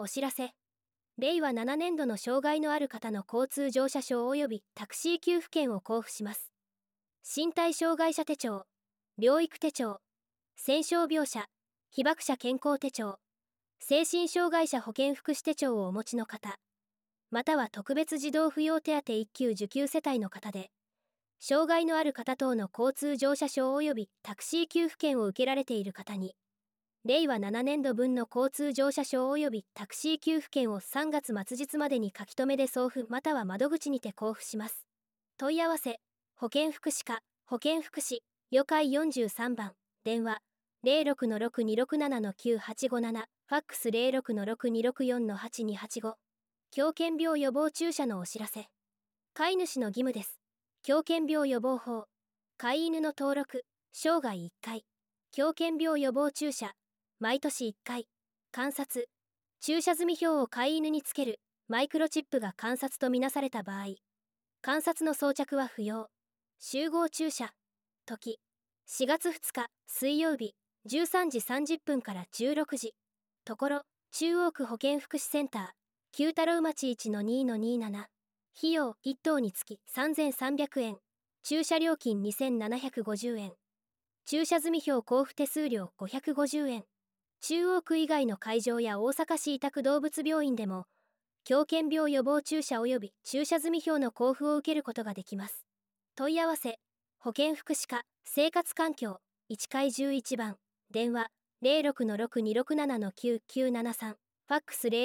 お知らせ。令和7年度の障害のある方の交通乗車証及びタクシー給付券を交付します。身体障害者手帳、療育手帳、戦傷病者、被爆者健康手帳、精神障害者保健福祉手帳をお持ちの方、または特別児童扶養手当1級受給世帯の方で、障害のある方等の交通乗車証及びタクシー給付券を受けられている方に、令和7年度分の交通乗車証及びタクシー給付券を3月末日までに書き留めで送付または窓口にて交付します。問い合わせ、保健福祉課、保健福祉、予会43番、電話、06-6267-9857、ファックス06-6264-8285。狂犬病予防注射のお知らせ。飼い主の義務です。狂犬病予防法。飼い犬の登録、生涯1回。狂犬病予防注射、毎年1回。観察。注射済表を飼い犬につける、マイクロチップが観察とみなされた場合、観察の装着は不要。集合注射。時。4月2日、水曜日、13時30分から16時。ところ、中央区保健福祉センター、九太郎町 1-2-27。費用1頭につき3300円。駐車料金2750円。駐車済表交付手数料550円。中央区以外の会場や大阪市委託動物病院でも、狂犬病予防注射及び駐車済表の交付を受けることができます。問い合わせ、保健福祉課、生活環境、1階11番、電話、06-6267-9973、ファックス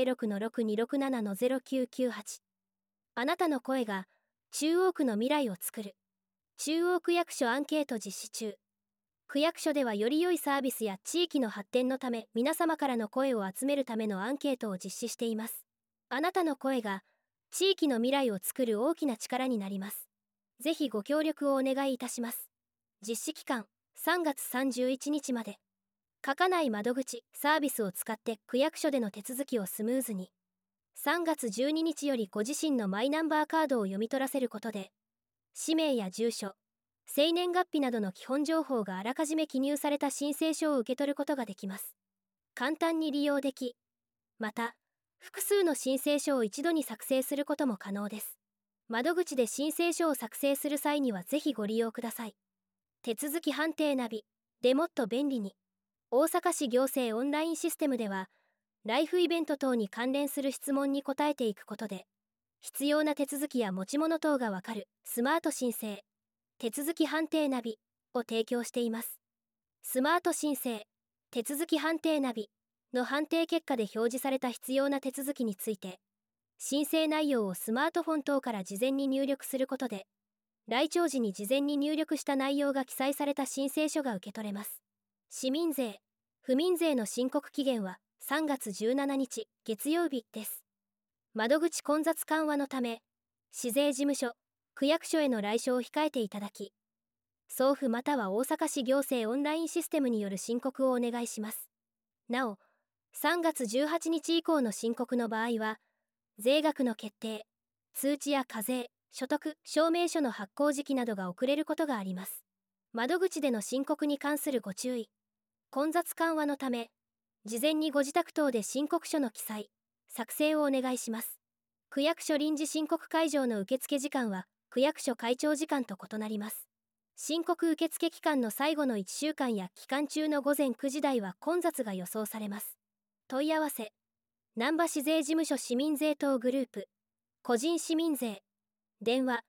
06-6267-0998。あなたの声が、中央区の未来を作る。中央区役所アンケート実施中。区役所ではより良いサービスや地域の発展のため皆様からの声を集めるためのアンケートを実施しています。あなたの声が地域の未来を作る大きな力になります。ぜひご協力をお願いいたします。実施期間3月31日まで。書かない窓口サービスを使って区役所での手続きをスムーズに。3月12日よりご自身のマイナンバーカードを読み取らせることで、氏名や住所、生年月日などの基本情報があらかじめ記入された申請書を受け取ることができます。簡単に利用でき、また、複数の申請書を一度に作成することも可能です。窓口で申請書を作成する際にはぜひご利用ください。手続き判定ナビでもっと便利に。大阪市行政オンラインシステムでは、ライフイベント等に関連する質問に答えていくことで、必要な手続きや持ち物等がわかるスマート申請、手続き判定ナビを提供しています。スマート申請、手続き判定ナビの判定結果で表示された必要な手続きについて、申請内容をスマートフォン等から事前に入力することで、来庁時に事前に入力した内容が記載された申請書が受け取れます。市民税、府民税の申告期限は3月17日月曜日です。窓口混雑緩和のため、市税事務所、区役所への来所を控えていただき、送付または大阪市行政オンラインシステムによる申告をお願いします。なお、3月18日以降の申告の場合は、税額の決定、通知や課税、所得証明書の発行時期などが遅れることがあります。窓口での申告に関するご注意。混雑緩和のため、事前にご自宅等で申告書の記載、作成をお願いします。区役所臨時申告会場の受付時間は、区役所会長時間と異なります。申告受付期間の最後の1週間や期間中の午前9時台は混雑が予想されます。問い合わせ、難波市税事務所市民税等グループ、個人市民税、電話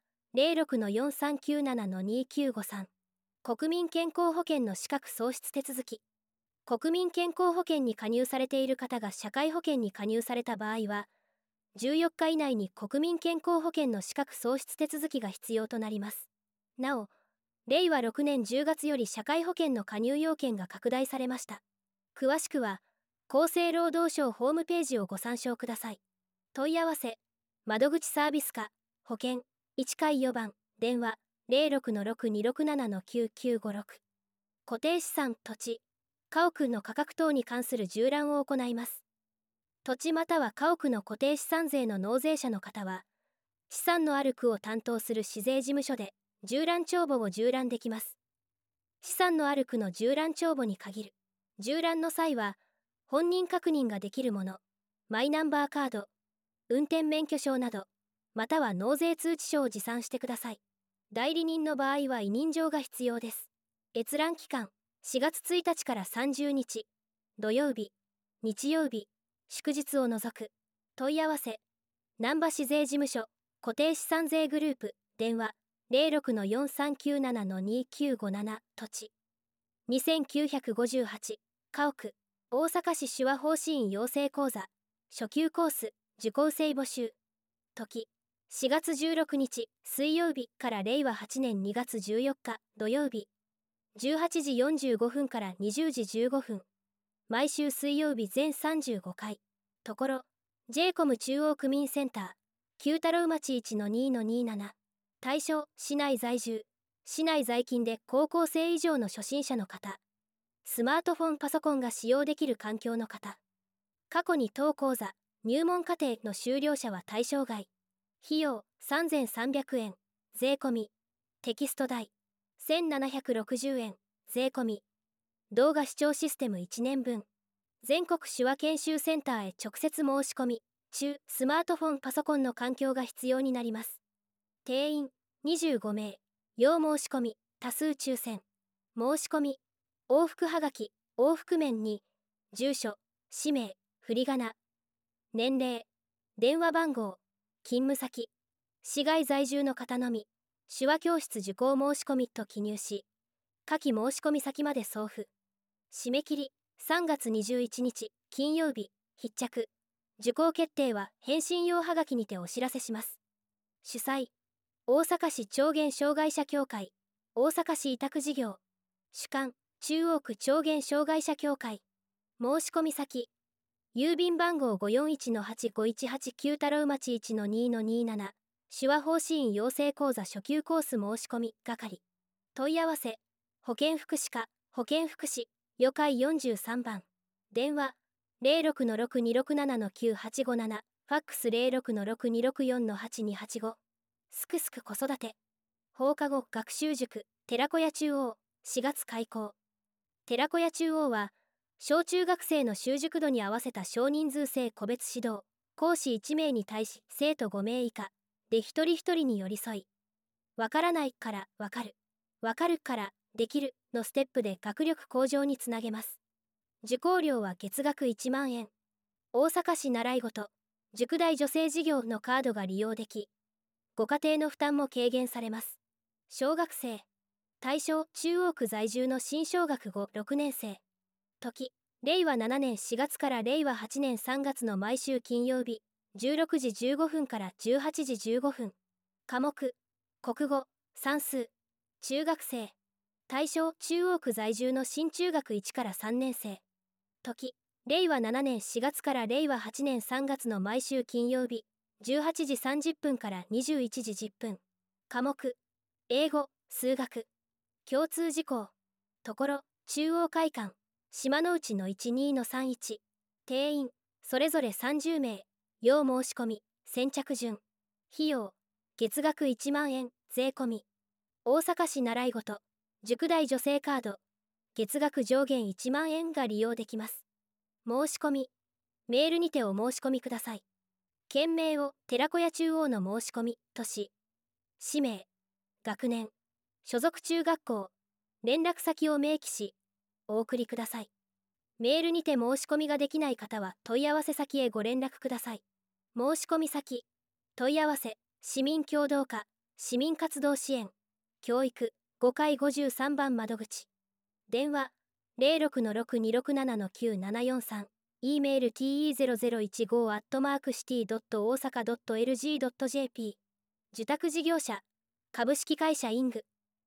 06-4397-2953、国民健康保険の資格喪失手続き。国民健康保険に加入されている方が社会保険に加入された場合は、14日以内に国民健康保険の資格喪失手続きが必要となります。なお、令和6年10月より社会保険の加入要件が拡大されました。詳しくは、厚生労働省ホームページをご参照ください。問い合わせ、窓口サービス課、保険、1階4番、電話、06-6267-9956。固定資産、土地、家屋の価格等に関する縦覧を行います。土地または家屋の固定資産税の納税者の方は、資産のある区を担当する市税事務所で、縦覧帳簿を縦覧できます。資産のある区の縦覧帳簿に限る。縦覧の際は、本人確認ができるもの、 マイナンバーカード、運転免許証など、または納税通知書を持参してください。代理人の場合は委任状が必要です。閲覧期間、4月1日から30日、土曜日、日曜日、祝日を除く。問い合わせ、難波市税事務所、固定資産税グループ、電話、06-4397-2957、土地。2958、家屋、大阪市手話法師院養成講座、初級コース、受講生募集。時、4月16日、水曜日から令和8年2月14日、土曜日。18時45分から20時15分。毎週水曜日全35回。ところ、J-COM 中央区民センター、九太郎町 1-2-27。対象、市内在住、市内在勤で高校生以上の初心者の方。スマートフォン・パソコンが使用できる環境の方。過去に当講座、入門課程の修了者は対象外。費用、3300円、税込み。テキスト代、1760円、税込み。動画視聴システム1年分。全国手話研修センターへ直接申し込み、中、スマートフォン・パソコンの環境が必要になります。定員、25名。要申し込み、多数抽選。申し込み、往復はがき、往復面に、住所、氏名、振り仮名。年齢、電話番号、勤務先、市外在住の方のみ、手話教室受講申し込みと記入し、下記申し込み先まで送付。締め切り、3月21日、金曜日、必着。受講決定は返信用はがきにてお知らせします。主催、大阪市聴言障害者協会、大阪市委託事業。主幹、中央区聴言障害者協会。申し込み先、郵便番号 541-8518 九太郎町 1-2-27。手話法師院養成講座初級コース申し込み係。問い合わせ、保健福祉課、保健福祉、予会43番。電話、06-6267-9857。ファックス 06-6264-8285。すくすく子育て。放課後学習塾、寺子屋中央、4月開校。寺子屋中央は、小中学生の習熟度に合わせた少人数制個別指導、講師1名に対し生徒5名以下で一人一人に寄り添い、わからないからわかる、わかるからできるのステップで学力向上につなげます。受講料は月額1万円。大阪市習い事、塾代助成事業のカードが利用でき、ご家庭の負担も軽減されます。小学生、対象中央区在住の新小学5、6年生。時、令和7年4月から令和8年3月の毎週金曜日、16時15分から18時15分。科目、国語、算数。中学生、対象中央区在住の新中学1から3年生。時、令和7年4月から令和8年3月の毎週金曜日、18時30分から21時10分。科目、英語、数学。共通事項、ところ、中央会館。島の内の 12-31。定員、それぞれ30名。要申し込み、先着順。費用、月額1万円、税込み。大阪市習い事、塾代助成カード。月額上限1万円が利用できます。申し込み、メールにてお申し込みください。件名を寺子屋中央の申し込みとし、氏名、学年、所属中学校、連絡先を明記し、お送りください。メールにて申し込みができない方は問い合わせ先へご連絡ください。申し込み先、問い合わせ、市民協働課、市民活動支援、教育、5階53番窓口。電話、06-6267-9743。E メール te0015@city.osaka.lg.jp。受託事業者、株式会社イング。